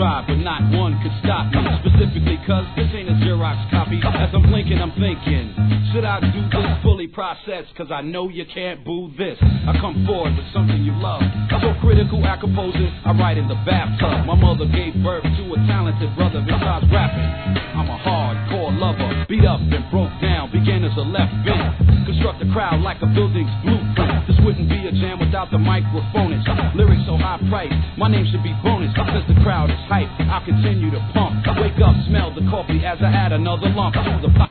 tried, but not one could stop me. Specifically cause this ain't a Xerox copy. As I'm blinking, I'm thinking, should I do this fully processed? Cause I know you can't boo this. I come forward with something you love. So critical at composing, I write in the bathtub. My mother gave birth to a talented brother. Besides rapping, I'm a hardcore lover. Beat up and broke down, began as a left bend. Construct a crowd like a building's blueprint. This wouldn't be a jam without the microphone. It's lyrics so high priced, my name should be bonus. Since the crowd is hype, I'll continue to pump. Wake up, smell the coffee as I add another lump to the pot.